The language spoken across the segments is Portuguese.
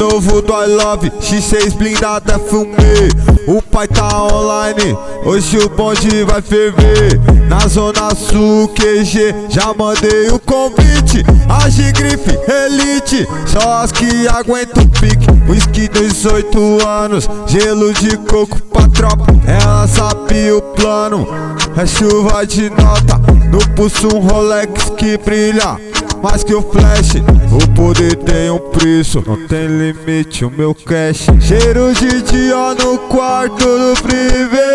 novo do I Love, X6 blindada fumê. O pai tá online, hoje o bonde vai ferver. Na zona sul QG, já mandei o convite. Agigrife, Elite, só as que aguentam o pique. Whisky 18 anos, gelo de coco pra tropa. Ela sabe o plano, é chuva de nota. No pulso um Rolex que brilha mais que o flash. O poder tem um preço, não tem limite o meu cash. Cheiro de dia no quarto do privê.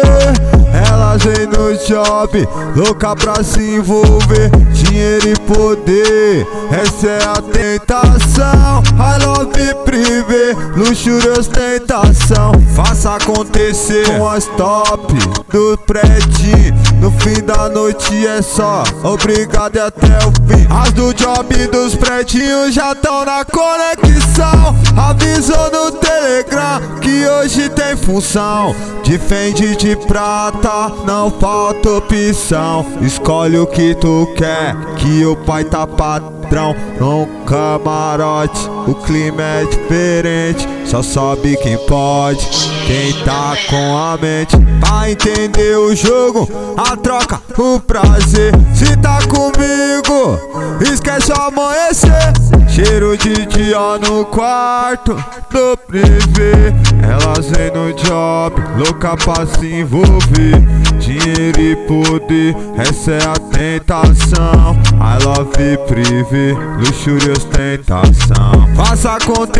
Elas vêm no job, louca pra se envolver. Dinheiro e poder, essa é a tentação. I love privê, luxo e ostentação. Faça acontecer com as top do prédio. No fim da noite é só obrigado e até o fim. As do job dos prédios já tão na conexão. Avisou no Telegram que hoje tem função. Defende de prata, não falta opção. Escolhe o que tu quer, que o pai tá padrão. Num camarote, o clima é diferente. Só sobe quem pode, quem tá com a mente. Pra entender o jogo, a troca, o prazer. Se tá comigo, esquece o amanhecer. Cheiro de dia no quarto do privê. Elas vêm no job, louca pra se envolver. Dinheiro e poder, essa é a tentação. I love privê, luxo e ostentação. Faça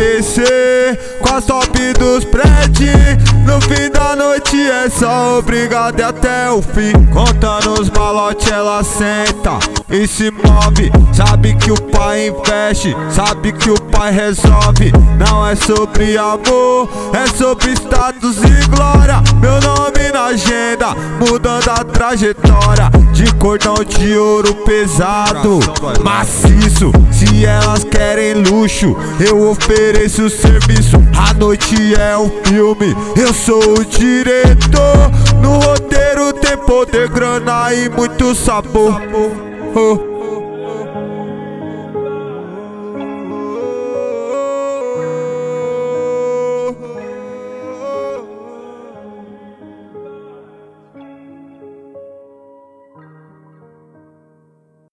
acontecer com as top dos prédios. No fim da noite é só obrigado e até o fim. Contando os malotes ela senta e se move. Sabe que o pai investe, sabe que o pai resolve. Não é sobre amor, é sobre status e glória. Meu nome na agenda, mudando a trajetória. De cordão de ouro pesado, maciço. Se elas querem luxo, eu ofereço serviço. A noite é um filme, eu sou o diretor. No roteiro tem poder, grana e muito sabor.